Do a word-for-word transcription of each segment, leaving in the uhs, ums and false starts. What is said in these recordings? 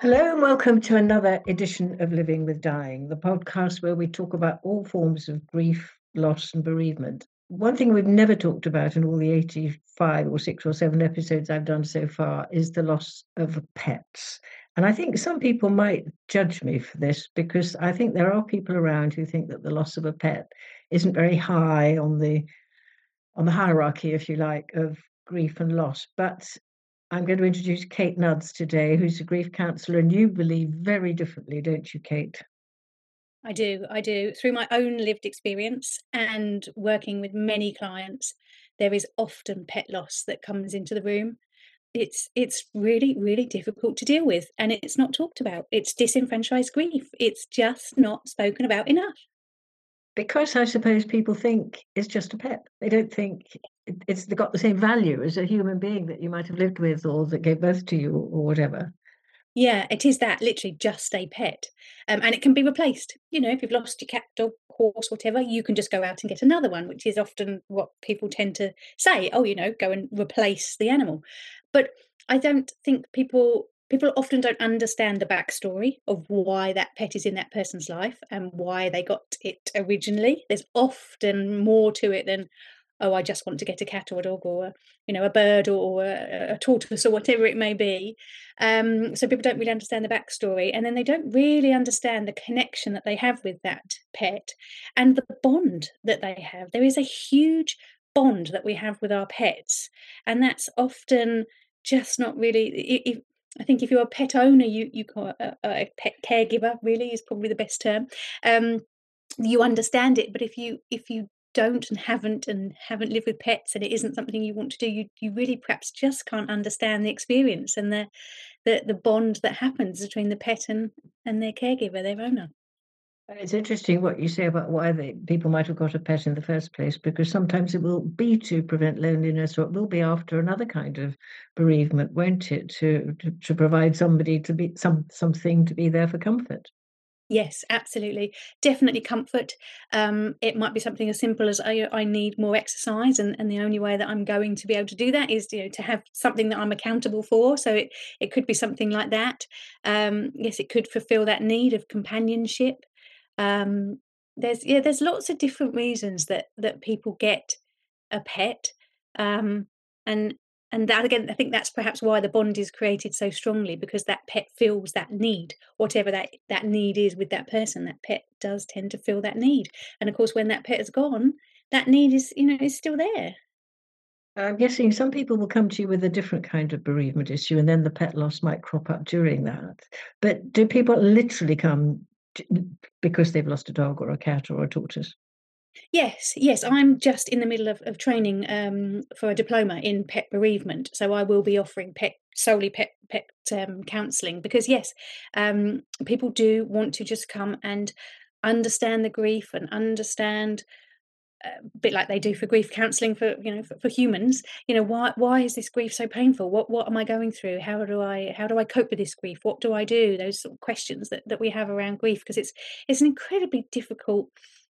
Hello and welcome to another edition of Living with Dying, the podcast where we talk about all forms of grief, loss, and bereavement. One thing we've never talked about in all the eighty-five or six or seven episodes I've done so far is the loss of pets. And I think some people might judge me for this because I think there are people around who think that the loss of a pet isn't very high on the on the hierarchy, if you like, of grief and loss. But I'm going to introduce Kate Nuds today, who's a grief counsellor, and you believe very differently, don't you, Kate? I do. I do. Through my own lived experience and working with many clients, there is often pet loss that comes into the room. It's it's really, really difficult to deal with, and it's not talked about. It's disenfranchised grief. It's just not spoken about enough. Because I suppose people think it's just a pet. They don't think it- it's got the same value as a human being that you might have lived with or that gave birth to you or whatever. Yeah, it is that, literally just a pet. Um, and it can be replaced. You know, if you've lost your cat, dog, horse, whatever, you can just go out and get another one, which is often what people tend to say. Oh, you know, go and replace the animal. But I don't think people people often don't understand the backstory of why that pet is in that person's life and why they got it originally. There's often more to it than, oh, I just want to get a cat or a dog or a, you know, a bird or a, a tortoise or whatever it may be. Um, so people don't really understand the backstory, and then they don't really understand the connection that they have with that pet and the bond that they have. There is a huge bond that we have with our pets, and that's often just not really. i- If, I think if you're a pet owner, you you call a, a pet caregiver really is probably the best term. Um, you understand it, but if you if you don't and haven't and haven't lived with pets and it isn't something you want to do, you you really perhaps just can't understand the experience and the the the bond that happens between the pet and and their caregiver, their owner. And it's interesting what you say about why they, people might have got a pet in the first place, because sometimes it will be to prevent loneliness, or it will be after another kind of bereavement, won't it? To to, to provide somebody to be some something to be there for comfort. Yes, absolutely. Definitely comfort. Um, it might be something as simple as I, I need more exercise, and, and the only way that I'm going to be able to do that is, you know, to have something that I'm accountable for. So it, it could be something like that. Um, yes, it could fulfill that need of companionship. Um, there's yeah, there's lots of different reasons that that people get a pet. Um, and and that again, I think that's perhaps why the bond is created so strongly, because that pet feels that need, whatever that that need is with that person. That pet does tend to feel that need, and of course, when that pet is gone, that need is, you know, is still there. I'm guessing some people will come to you with a different kind of bereavement issue, and then the pet loss might crop up during that. But do people literally come to, because they've lost a dog or a cat or a tortoise? Yes, yes, I'm just in the middle of, of training um, for a diploma in pet bereavement, so I will be offering pet solely pet pet um, counselling, because yes, um, people do want to just come and understand the grief and understand, a bit like they do for grief counselling for, you know, for, for humans. You know, why why is this grief so painful? What what am I going through? How do I how do I cope with this grief? What do I do? Those sort of questions that, that we have around grief, because it's it's an incredibly difficult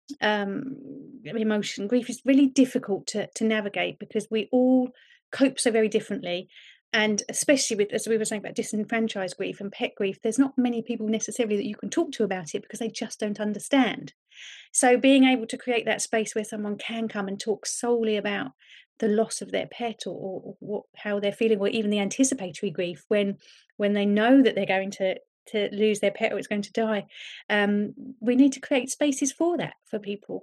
um, emotion. Grief is really difficult to to navigate because we all cope so very differently. And especially with, as we were saying about disenfranchised grief and pet grief, there's not many people necessarily that you can talk to about it because they just don't understand. So being able to create that space where someone can come and talk solely about the loss of their pet, or, or what, how they're feeling, or even the anticipatory grief when when they know that they're going to to lose their pet or it's going to die. Um, we need to create spaces for that for people.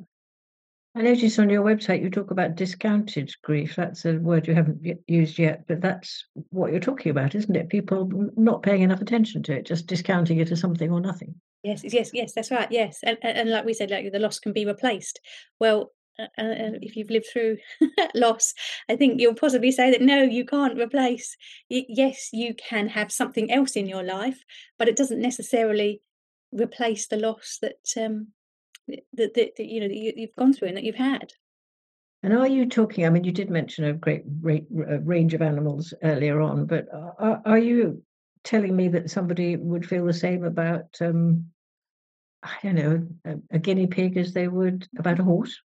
I noticed on your website you talk about discounted grief. That's a word you haven't y- used yet, but that's what you're talking about, isn't it? People n- not paying enough attention to it, just discounting it as something or nothing. Yes, yes, yes, that's right. Yes, and, and, and like we said, like the loss can be replaced. Well, uh, uh, uh, if you've lived through loss, I think you'll possibly say that no, you can't replace. Y- yes, you can have something else in your life, but it doesn't necessarily replace the loss that um that, that, that you know that you, you've gone through and that you've had. And are you talking? I mean, you did mention a great ra- a range of animals earlier on, but are, are you telling me that somebody would feel the same about, um, I don't know, a, a guinea pig as they would about a horse?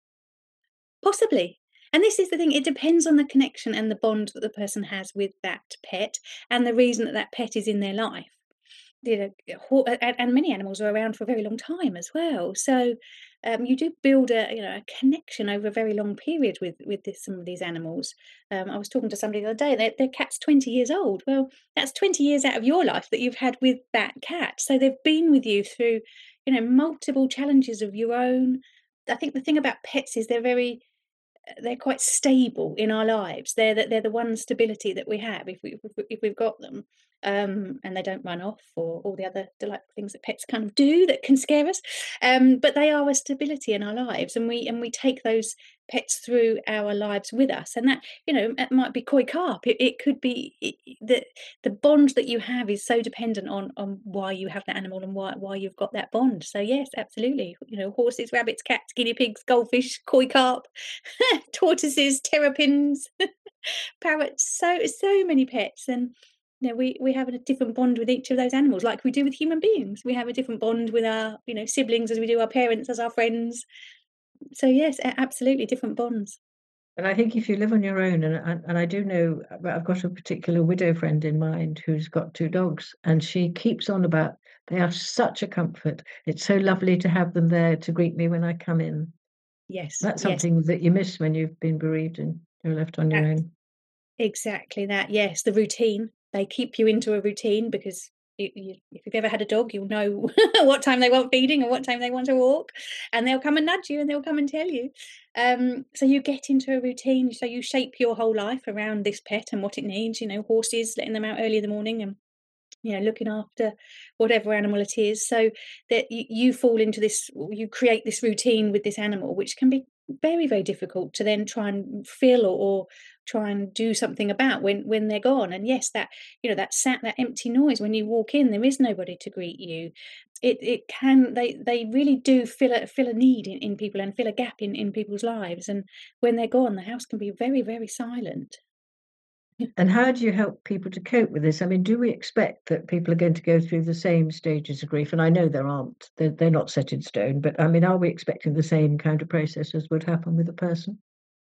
Possibly. And this is the thing, it depends on the connection and the bond that the person has with that pet and the reason that that pet is in their life. You know, ho and and many animals are around for a very long time as well. So, um, you do build a, you know, a connection over a very long period with with this some of these animals. Um, I was talking to somebody the other day, their their cat's twenty years old. Well, that's twenty years out of your life that you've had with that cat. So they've been with you through, you know, multiple challenges of your own. I think the thing about pets is they're very they're quite stable in our lives. They're the, they're the one stability that we have if we if, we, if we've got them, um, and they don't run off or all the other delightful things that pets kind of do that can scare us. Um, but they are a stability in our lives, and we and we take those pets through our lives with us. And that, you know, it might be koi carp. It, it could be it, the the bond that you have is so dependent on on why you have that animal and why why you've got that bond. So yes, absolutely. You know, horses, rabbits, cats, guinea pigs, goldfish, koi carp, tortoises, terrapins, parrots, so so many pets, and you know, we we have a different bond with each of those animals, like we do with human beings. We have a different bond with our, you know, siblings as we do our parents as our friends. So yes, a- absolutely different bonds. And I think if you live on your own, and and, and I do know, uh, I've got a particular widow friend in mind who's got two dogs, and she keeps on about they are such a comfort. It's so lovely to have them there to greet me when I come in. Yes, That's yes, something that you miss when you've been bereaved and you're left on your own. exactly that, yes, the routine. They keep you into a routine because you you if you've ever had a dog, you'll know what time they want feeding and what time they want to walk, and they'll come and nudge you and they'll come and tell you. Um, so you get into a routine, so you shape your whole life around this pet and what it needs, you know, horses, letting them out early in the morning and you know, looking after whatever animal it is, so that you, you fall into this, you create this routine with this animal, which can be very, very difficult to then try and fill or, or try and do something about when when they're gone. And yes, that you know that sat that empty noise when you walk in, there is nobody to greet you. It it can they they really do fill a fill a need in, in people and fill a gap in in people's lives. And when they're gone, the house can be very, very silent. And how do you help people to cope with this? I mean, do we expect that people are going to go through the same stages of grief? And I know there aren't, they're, they're not set in stone, but I mean, are we expecting the same kind of process as would happen with a person?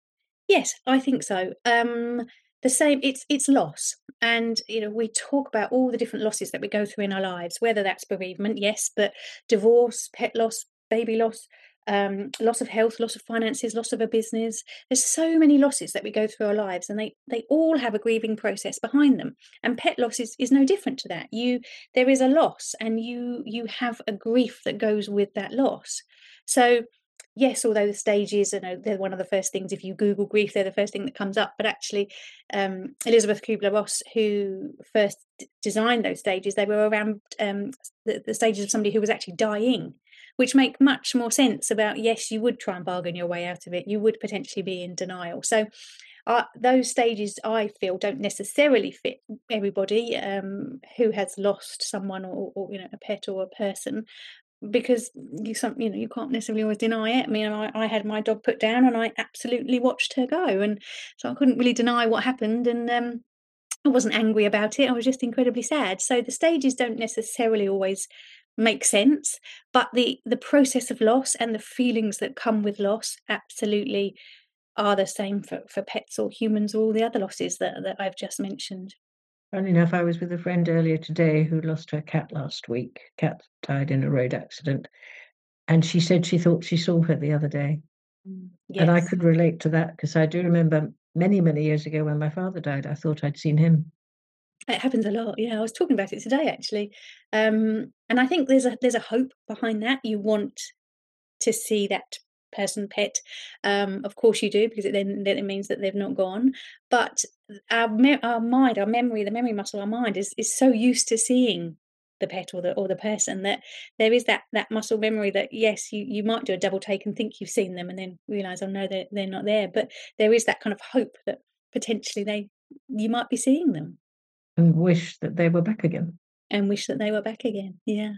Yes, I think so. Um, the same, it's it's loss, and you know we talk about all the different losses that we go through in our lives, whether that's bereavement, yes, but divorce, pet loss, baby loss, um, loss of health, loss of finances, loss of a business. There's so many losses that we go through our lives, and they they all have a grieving process behind them. And pet loss is, is no different to that. You there is a loss, and you you have a grief that goes with that loss. So yes, although the stages, you know, they're one of the first things, if you Google grief, they're the first thing that comes up. But actually, um, Elizabeth Kubler-Ross, who first d- designed those stages, they were around um, the, the stages of somebody who was actually dying, which make much more sense about, yes, you would try and bargain your way out of it. You would potentially be in denial. So uh, those stages, I feel, don't necessarily fit everybody um, who has lost someone or, or, you know, a pet or a person, because you some you know, you can't necessarily always deny it. I mean, I I had my dog put down and I absolutely watched her go, and so I couldn't really deny what happened, and, um, I wasn't angry about it, I was just incredibly sad. So the stages don't necessarily always make sense, but the the process of loss and the feelings that come with loss absolutely are the same for for pets or humans or all the other losses that that I've just mentioned. Funny enough, I was with a friend earlier today who lost her cat last week. Cat died in a road accident, and she said she thought she saw her the other day. Mm. And I Yes. could relate to that because I do remember many, many years ago when my father died, I thought I'd seen him. It happens a lot. Yeah, I was talking about it today actually. Um, and I think there's a there's a hope behind that. You want to see that person pet. Um, of course you do, because it then then it means that they've not gone. But our me- our mind, our memory, the memory muscle, our mind is is so used to seeing the pet or the or the person that there is that that muscle memory that yes, you you might do a double take and think you've seen them and then realize, oh no, they're they're not there. But there is that kind of hope that potentially they you might be seeing them And wish that they were back again. and wish that they were back again. Yeah.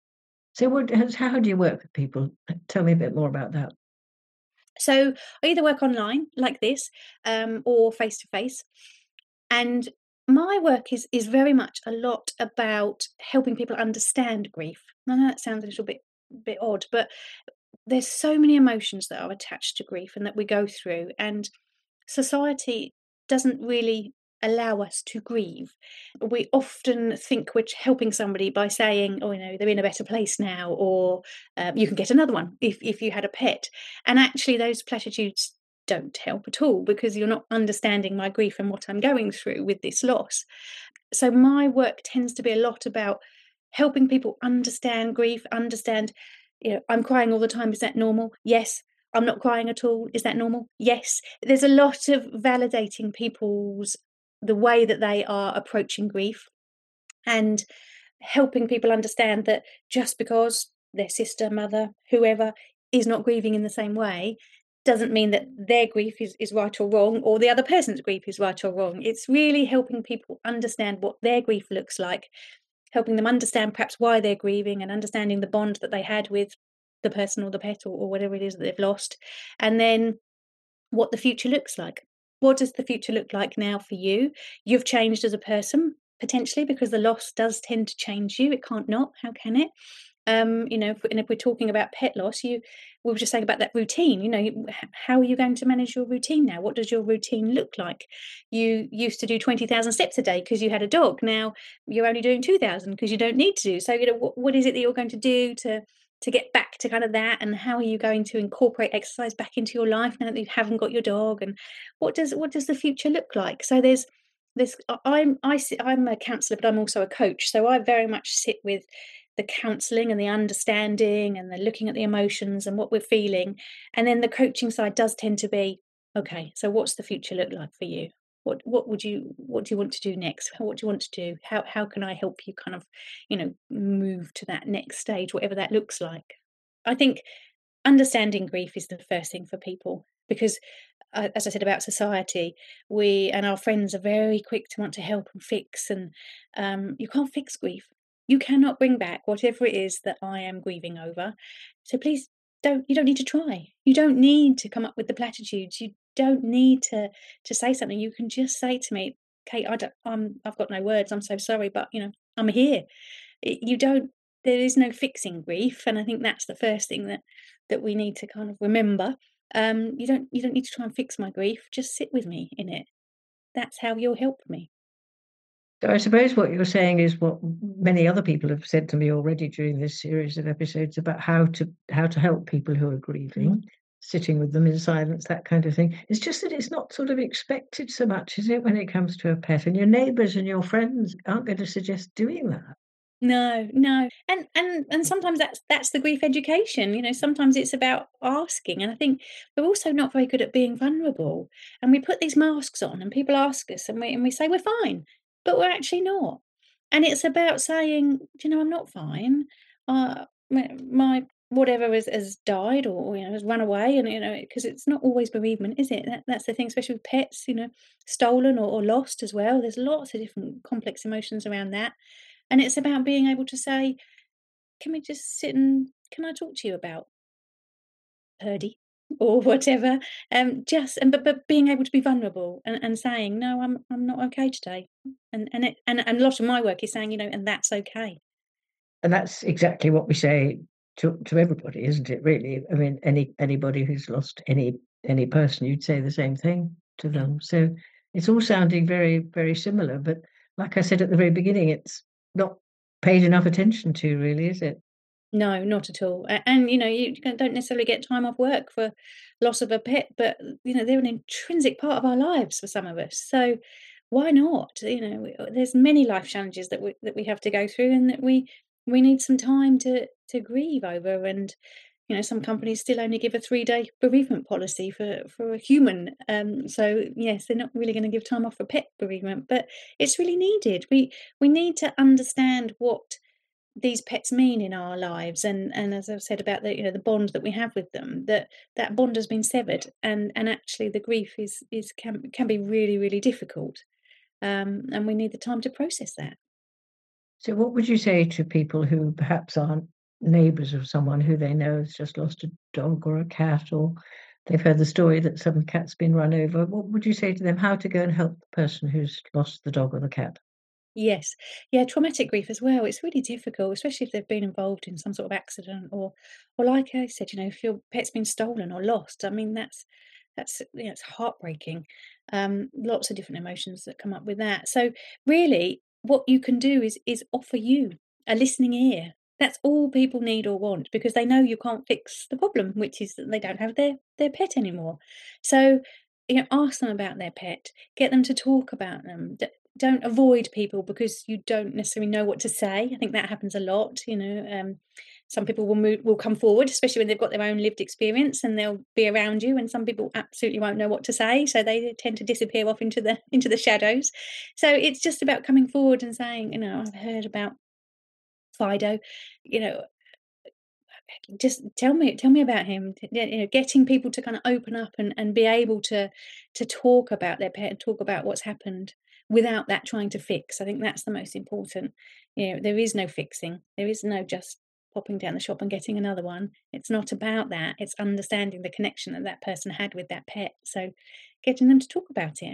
So what has how do you work with people? Tell me a bit more about that. So I either work online like this, um, or face to face. And my work is is very much a lot about helping people understand grief. I know that sounds a little bit bit odd, but there's so many emotions that are attached to grief and that we go through, and society doesn't really allow us to grieve. We often think we're helping somebody by saying, "Oh, you know, they're in a better place now," or um, "You can get another one if if you had a pet." And actually, those platitudes don't help at all because you're not understanding my grief and what I'm going through with this loss. So my work tends to be a lot about helping people understand grief, understand, you know, I'm crying all the time. Is that normal? Yes. I'm not crying at all. Is that normal? Yes. There's a lot of validating people's the way that they are approaching grief and helping people understand that just because their sister, mother, whoever is not grieving in the same way doesn't mean that their grief is, is right or wrong or the other person's grief is right or wrong. It's really helping people understand what their grief looks like, helping them understand perhaps why they're grieving and understanding the bond that they had with the person or the pet or, or whatever it is that they've lost. And then what the future looks like. What does the future look like now for you? You've changed as a person potentially because the loss does tend to change you. It can't not. How can it? Um, you know, if, and if we're talking about pet loss, you we were just saying about that routine. You know, you- h- how are you going to manage your routine now? What does your routine look like? You used to do twenty thousand steps a day because you had a dog. Now you're only doing two thousand because you don't need to do. So, you know, what, what is it that you're going to do to to get back to kind of that, and how are you going to incorporate exercise back into your life now that you haven't got your dog, and what does what does the future look like? So there's this I- I'm I sit, I'm a counselor, but I'm also a coach, so I very much sit with the counseling and the understanding and the looking at the emotions and what we're feeling, and then the coaching side does tend to be, okay, so what's the future look like for you? What what would you what do you want to do next? What do you want to do? How how can I help you kind of, you know, move to that next stage, whatever that looks like? I think understanding grief is the first thing for people because, uh, as I said about society, we and our friends are very quick to want to help and fix, and um, you can't fix grief. You cannot bring back whatever it is that I am grieving over. So please don't. You don't need to try. You don't need to come up with the platitudes. You don't need to to say something. You can just say to me, "Kate, I don't. I'm. I've got no words. I'm so sorry, but you know, I'm here." It you don't there is no fixing grief, and I think that's the first thing that that we need to kind of remember. Um, you don't you don't need to try and fix my grief, just sit with me in it. That's how you'll help me. So I suppose what you're saying is what many other people have said to me already during this series of episodes about how to how to help people who are Mm. grieving, sitting with them in silence, that kind of thing. It's just that it's not sort of expected so much, is it, when it comes to a pet? And your neighbours and your friends aren't going to suggest doing that. No, no. And and and sometimes that's that's the grief education, you know, sometimes it's about asking, and I think we're also not very good at being vulnerable, and we put these masks on and people ask us and we and we say we're fine, but we're actually not. And it's about saying, "Do you know, I'm not fine. Uh, my my whatever has has died or, or, you know, has run away," and, you know, because it's not always bereavement, is it? That that's the thing, especially with pets, you know, stolen or or lost as well. There's lots of different complex emotions around that. And it's about being able to say, "Can we just sit and can I talk to you about Purdy?" Or whatever. Um, just and but but being able to be vulnerable and, and saying, "No, I'm I'm not okay today." And and it and, and a lot of my work is saying, you know, and that's okay. And that's exactly what we say to to everybody, isn't it, really? I mean, any anybody who's lost any any person, you'd say the same thing to Yeah. them. So it's all sounding very, very similar, but like I said at the very beginning, it's not paid enough attention to, really, is it? No, not at all. A- And you know, you don't don't necessarily get time off work for loss of a pet, but you know, they're an intrinsic part of our lives for some of us. So why not? You know, we- there's many life challenges that we that we have to go through, and that we we need some time to to grieve over. And you know, some companies still only give a three day bereavement policy for for a human. Um, so yes, they're not really going to give time off for pet bereavement, but it's really needed. We we need to understand what these pets mean in our lives, and and as I've said about the, you know, the bond that we have with them, that that bond has been severed, and and actually the grief is is can can be really really difficult, um, and we need the time to process that. So what would you say to people who perhaps aren't neighbours of someone who they know has just lost a dog or a cat, or they've heard the story that some cat's been run over? What would you say to them, how to go and help the person who's lost the dog or the cat? Yes, yeah, traumatic grief as well. It's really difficult, especially if they've been involved in some sort of accident, or or like I said, you know, if your pet's been stolen or lost. I mean, that's That's, you know, it's heartbreaking. Um, lots of different emotions that come up with that. So really, what you can do is is offer you a listening ear. That's all people need or want because they know you can't fix the problem, which is that they don't have their their pet anymore. So, you know, ask them about their pet, get them to talk about them. D- don't avoid people because you don't necessarily know what to say. I think that happens a lot. You know, um, some people will move, will come forward, especially when they've got their own lived experience, and they'll be around you. And some people absolutely won't know what to say, so they tend to disappear off into the into the shadows. So it's just about coming forward and saying, you know, I've heard about Fido, you know, just tell me tell me about him. T- You know, getting people to kind of open up and and be able to to talk about their pet and talk about what's happened without that trying to fix. I think that's the most important. You know, there is no fixing. There is no just popping down the shop and getting another one. It's not about that. It's understanding the connection that that person had with that pet. So getting them to talk about it.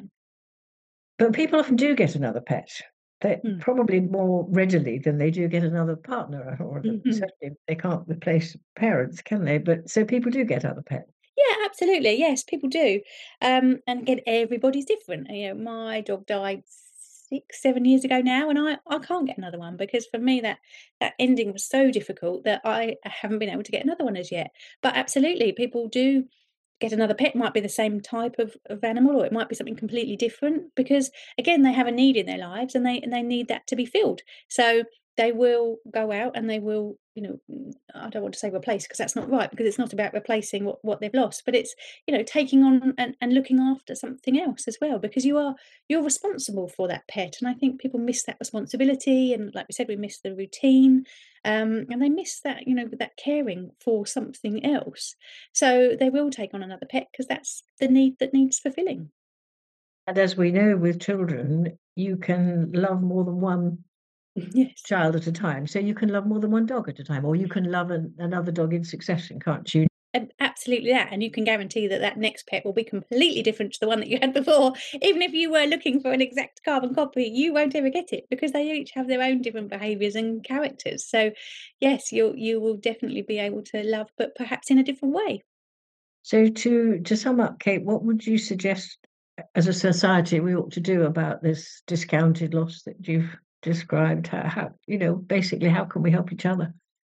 But people often do get another pet. They Mm. probably more readily than they do get another partner, or the- Mhm. certainly they can't replace parents, can they? But so people do get other pets. Yeah, absolutely. Yes, people do. Um, and again, everybody's different. You know, my dog died six, seven years ago now, and I, I can't get another one because for me that that ending was so difficult that I haven't been able to get another one as yet. But absolutely, people do get another pet. It might be the same type of, of animal, or it might be something completely different because again, they have a need in their lives and they and they need that to be filled. So they will go out and they will, you know, mm, I don't want to say replace because that's not right because it's not about replacing what, what they've lost, but it's, you know, taking on and, and looking after something else as well because you are you're responsible for that pet. And I think people miss that responsibility. And like we said, we miss the routine. Um, and they miss that, you know, that caring for something else. So they will take on another pet because that's the need that needs fulfilling. And as we know with children, you can love more than one Yes. child at a time. So you can love more than one dog at a time, or you can love an, another dog in succession, can't you? Ab absolutely that, and you can guarantee that that next pet will be completely different to the one that you had before. Even if you were looking for an exact carbon copy, you won't ever get it because they each have their own different behaviours and characters. So, yes, you you will definitely be able to love, but perhaps in a different way. So to to sum up, Kate, what would you suggest as a society we ought to do about this discounted loss that you've described? How, how you know, basically, how can we help each other?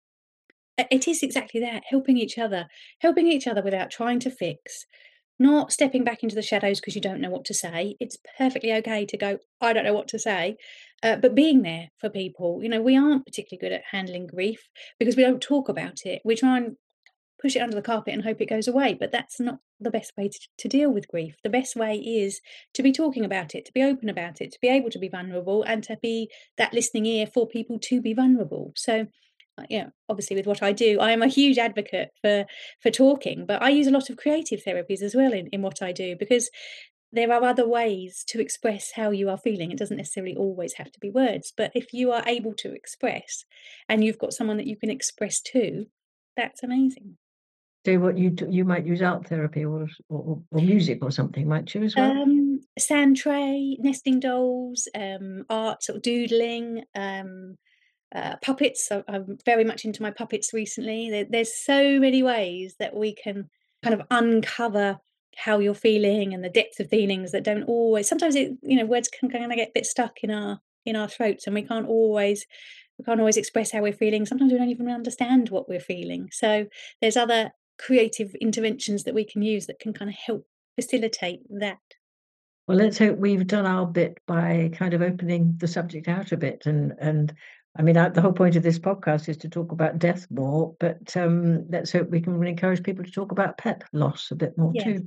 Uh, It is exactly that, helping each other, helping each other without trying to fix, not stepping back into the shadows because you don't know what to say. It's perfectly okay to go, I don't know what to say, uh, but being there for people. You know, we aren't particularly good at handling grief because we don't talk about it. We try and push it under the carpet and hope it goes away, but that's not the best way to, to deal with grief. The best way is to be talking about it, to be open about it, to be able to be vulnerable, and to be that listening ear for people to be vulnerable. So, uh, yeah, obviously with what I do, I am a huge advocate for for talking, but I use a lot of creative therapies as well in, in what I do because there are other ways to express how you are feeling. It doesn't necessarily always have to be words, but if you are able to express and you've got someone that you can express to, that's amazing. So what you d- you might use art therapy or or, or music or something, might you as well? Um, sand tray, nesting dolls, um, art, sort of doodling, um, uh, puppets. So I'm very much into my puppets recently. There, there's so many ways that we can kind of uncover how you're feeling and the depth of feelings that don't always. Sometimes it, you know, words can kind of get a bit stuck in our in our throats, and we can't always we can't always express how we're feeling. Sometimes we don't even understand what we're feeling. So there's other creative interventions that we can use that can kind of help facilitate that. Well, let's hope we've done our bit by kind of opening the subject out a bit. And and I mean, I, the whole point of this podcast is to talk about death more, but um, let's hope we can encourage people to talk about pet loss a bit more Yes. too.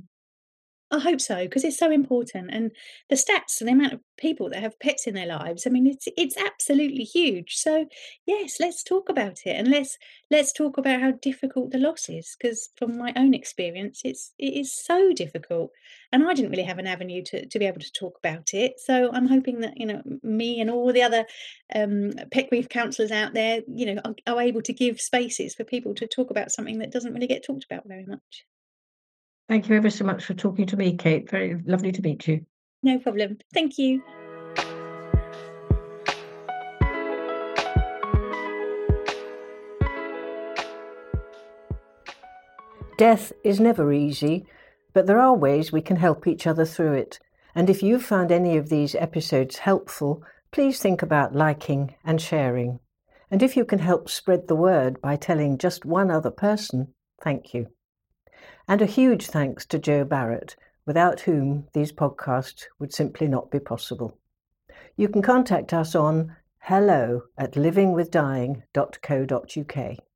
I hope so because it's so important, and the stats and the amount of people that have pets in their lives, I mean, it's it's absolutely huge. So, yes, let's talk about it, and let's let's talk about how difficult the loss is. Because from my own experience, it's it is so difficult, and I didn't really have an avenue to to be able to talk about it. So I'm hoping that, you know, m- me and all the other um, pet grief counsellors out there, you know, are, are able to give spaces for people to talk about something that doesn't really get talked about very much. Thank you ever so much for talking to me, Kate. Very lovely to meet you. No problem. Thank you. Death is never easy, But there are ways we can help each other through it. And if you've found any of these episodes helpful, please think about liking and sharing. And if you can help spread the word by telling just one other person, thank you. And a huge thanks to Jo Barrett, without whom these podcasts would simply not be possible. You can contact us on hello at living with dying dot co dot uk.